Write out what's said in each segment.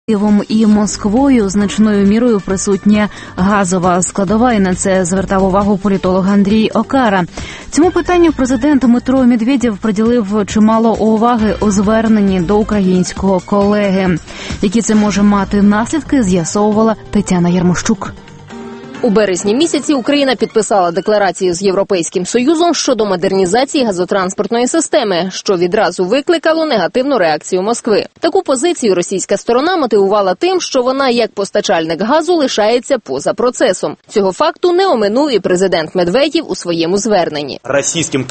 Києвом і Москвою значною мірою присутня газова складова, і на це звертав увагу політолог Андрій Окара. Цьому питанню президент Дмитро Медведєв приділив чимало уваги у зверненні до українського колеги. Які це може мати наслідки, з'ясовувала Тетяна Ярмощук. У березні місяці Україна підписала декларацію з Європейським Союзом щодо модернізації газотранспортної системи, що відразу викликало негативну реакцію Москви. Таку позицію російська сторона мотивувала тим, що вона як постачальник газу лишається поза процесом. Цього факту не оминув і президент Медведєв у своєму зверненні. Російським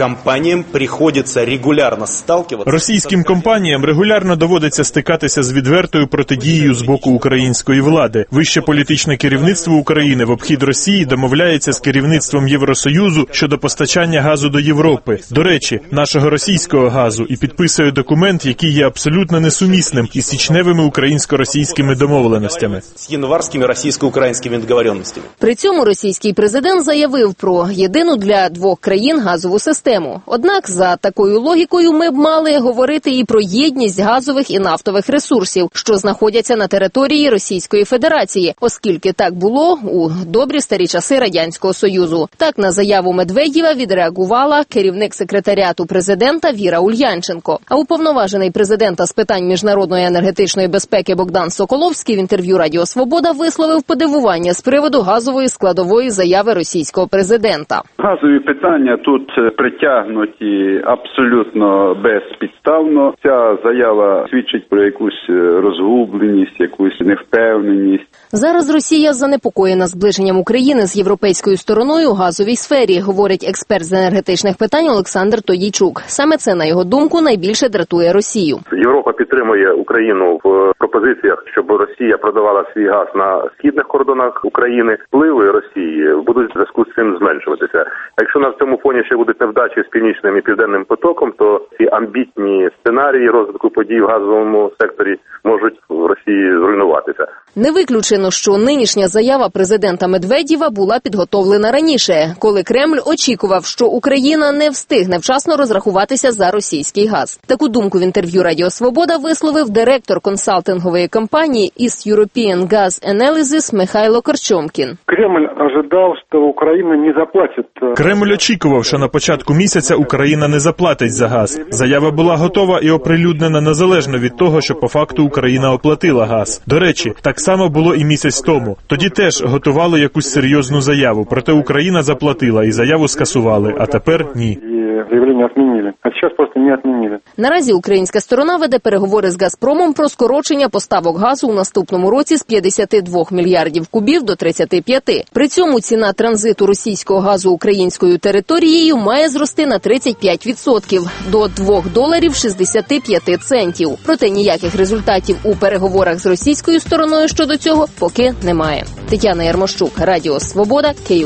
компаніям регулярно доводиться стикатися з відвертою протидією з боку української влади. Вище політичне керівництво України в обхід Росії домовляється з керівництвом Євросоюзу щодо постачання газу до Європи. До речі, нашого російського газу, і підписує документ, який є абсолютно несумісним із січневими українсько-російськими домовленостями. При цьому російський президент заявив про єдину для двох країн газову систему. Однак, за такою логікою, ми б мали говорити і про єдність газових і нафтових ресурсів, що знаходяться на території Російської Федерації, оскільки так було у добрі старі часи Радянського Союзу. Так на заяву Медведєва відреагувала керівник секретаріату президента Віра Ульянченко. А уповноважений президента з питань міжнародної енергетичної безпеки Богдан Соколовський в інтерв'ю Радіо Свобода висловив подивування з приводу газової складової заяви російського президента. Газові питання тут притягнуті абсолютно безпідставно. Ця заява свідчить про якусь розгубленість, якусь невпевненість. Зараз Росія занепокоєна зближенням України з європейською стороною у газовій сфері, говорить експерт з енергетичних питань Олександр Тодійчук. Саме це, на його думку, найбільше дратує Росію. Європа підтримує Україну в пропозиціях, щоб Росія продавала свій газ на східних кордонах України. Впливи Росії будуть в зв'язку з цим зменшуватися. Якщо на цьому фоні ще будуть невдачі з Північним і Південним потоком, то ці амбітні сценарії розвитку подій в газовому секторі можуть в Росії зруйнуватися. Не виключено, що нинішня заява президента Медведєва була підготовлена раніше, коли Кремль очікував, що Україна не встигне вчасно розрахуватися за російський газ. Таку думку в інтерв'ю Радіо Свобода висловив директор консалтингової компанії East European Gas Analysis Михайло Корчомкін. Кремль очікував, що на початку місяця Україна не заплатить за газ. Заява була готова і оприлюднена незалежно від того, що по факту Україна оплатила газ. До речі, так само було і місяць тому. Тоді теж готували якусь серйозну заяву, проте Україна заплатила і заяву скасували, а тепер ні. Наразі українська сторона веде переговори з «Газпромом» про скорочення поставок газу у наступному році з 52 мільярдів кубів до 35. При цьому ціна транзиту російського газу українською територією має зрости на 35% до $2.65. Проте ніяких результатів у переговорах з російською стороною щодо цього поки немає. Тетяна Ярмощук, Радіо Свобода, Київ.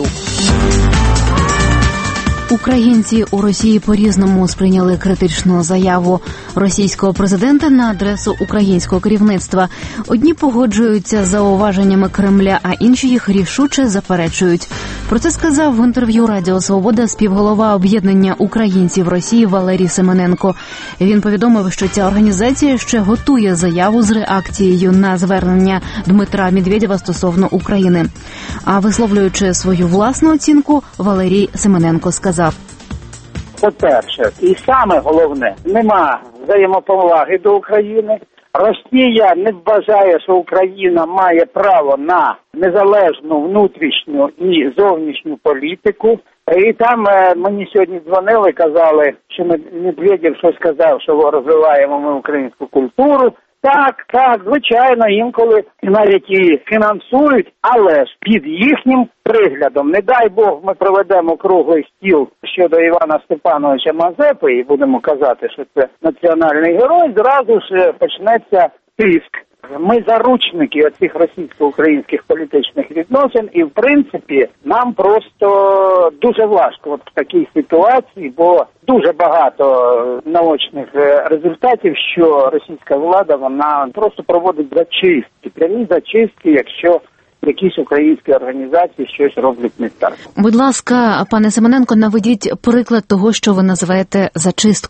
Українці у Росії по-різному сприйняли критичну заяву російського президента на адресу українського керівництва. Одні погоджуються з зауваженнями Кремля, а інші їх рішуче заперечують. Про це сказав в інтерв'ю Радіо Свобода співголова об'єднання українців Росії Валерій Семененко. Він повідомив, що ця організація ще готує заяву з реакцією на звернення Дмитра Медведєва стосовно України. А висловлюючи свою власну оцінку, Валерій Семененко сказав: по-перше, і саме головне, нема взаємоповаги до України. Росія не вважає, що Україна має право на незалежну внутрішню і зовнішню політику. І там мені сьогодні дзвонили, казали, що Медведєв щось сказав, що розвиваємо ми українську культуру. Так, звичайно, інколи навіть і фінансують, але ж під їхнім приглядом. Не дай Бог ми проведемо круглий стіл щодо Івана Степановича Мазепи і будемо казати, що це національний герой, зразу ж почнеться тиск. Ми заручники оцих російсько-українських політичних відносин і, в принципі, нам просто дуже важко в такій ситуації, бо дуже багато наочних результатів, що російська влада, вона просто проводить зачистки, прямі зачистки, якщо якісь українські організації щось роблять не так. Будь ласка, пане Семененко, наведіть приклад того, що ви називаєте зачисткою.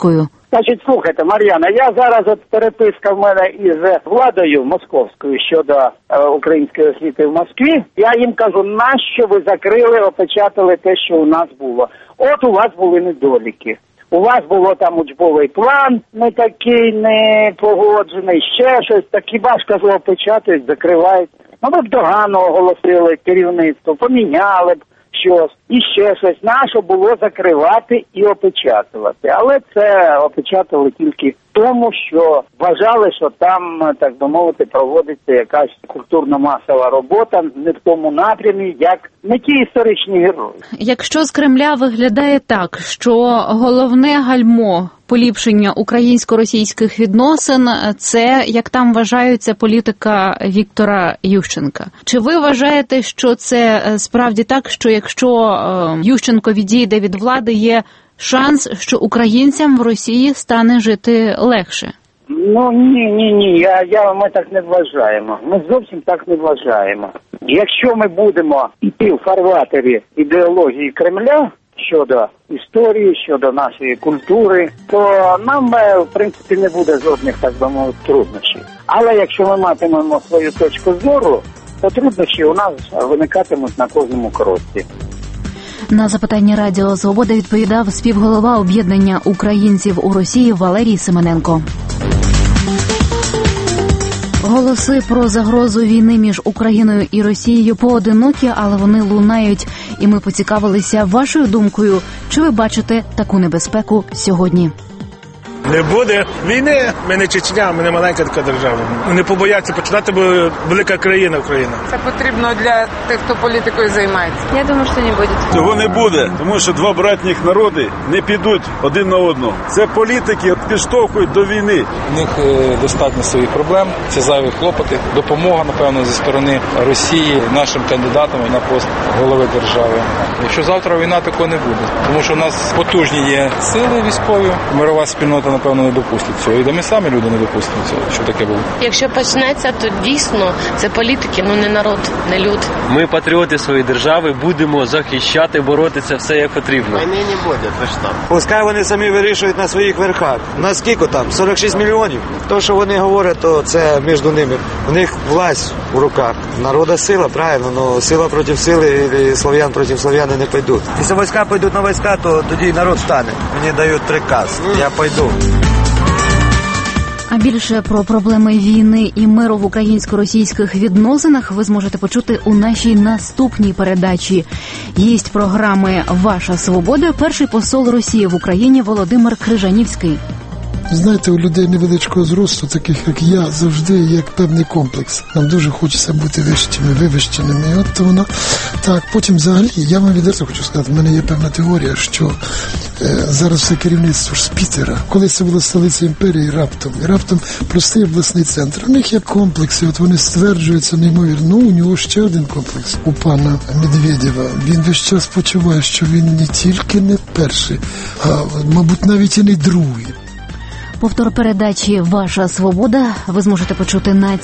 Значить, слухайте, Мар'яна, я зараз, от переписка в мене із владою московською щодо української освіти в Москві. Я їм кажу, нащо ви закрили, опечатали те, що у нас було. От у вас були недоліки. У вас було там учбовий план не такий, не погоджений, ще щось. Так хіба ж, кажу, опечатують, закривають. Ну, ви б догано оголосили керівництво, поміняли б щось, і ще щось. Нащо було закривати і опечатувати. Але це опечатали тільки тому, що вважали, що там, так би мовити, проводиться якась культурно-масова робота не в тому напрямі, як не ті історичні герої. Якщо з Кремля виглядає так, що головне гальмо поліпшення українсько-російських відносин – це, як там вважаються, політика Віктора Ющенка. Чи ви вважаєте, що це справді так, що якщо Ющенко відійде від влади, є шанс, що українцям в Росії стане жити легше? Ну, ні. Ми так не вважаємо. Ми зовсім так не вважаємо. Якщо ми будемо йти в фарватері ідеології Кремля щодо історії, щодо нашої культури, то нам, в принципі, не буде жодних, так би мовити, труднощів. Але якщо ми матимемо свою точку зору, то труднощі у нас виникатимуть на кожному кроці. На запитання Радіо Свобода відповідав співголова об'єднання українців у Росії Валерій Семененко. Голоси про загрозу війни між Україною і Росією поодинокі, але вони лунають. І ми поцікавилися вашою думкою, чи ви бачите таку небезпеку сьогодні? Не буде війни, ми не Чечня, ми не маленька така держава. Не побояться починати, бо велика країна Україна. Це потрібно для тих, хто політикою займається. Я думаю, що не буде. Цього не буде, тому що два братніх народи не підуть один на одного. Це політики підштовхують до війни. У них достатньо своїх проблем, це зайві клопоти, допомога, напевно, зі сторони Росії нашим кандидатам на пост голови держави. Якщо завтра війна, такого не буде, тому що у нас потужні є сили військові, мирова спільнота, напевно, не допустить цього. І де ми самі люди не допустимо цього, що таке було. Якщо почнеться, то дійсно це політики, не народ, не люд. Ми патріоти своєї держави, будемо захищати, боротися, все як потрібно. Війни не буде, ви що? Пускай вони самі вирішують на своїх верхах. На скільки там? 46 мільйонів? То, що вони говорять, то це між ними. У них власть у руках. Народа сила, правильно, але сила проти сили і слов'ян проти слов'яни не пойдуть. Якщо війська пойдуть на війська, то тоді народ стане. Мені дають приказ, я пойду. А більше про проблеми війни і миру в українсько-російських відносинах ви зможете почути у нашій наступній передачі. Гість програми «Ваша свобода» – перший посол Росії в Україні Володимир Крижанівський. Знаєте, у людей невеличкого зросту, таких як я, завжди є певний комплекс. Нам дуже хочеться бути вивищеними. І от воно так. Потім взагалі, я вам відверто хочу сказати, в мене є певна теорія, що зараз все керівництво ж з Пітера. Колись це була столиця імперії, раптом простий обласний центр. У них є комплекси, от вони стверджуються неймовірно. У нього ще один комплекс у пана Медведєва. Він весь час почуває, що він не тільки не перший, а, мабуть, навіть і не другий. Повтор передачі «Ваша свобода» ви зможете почути на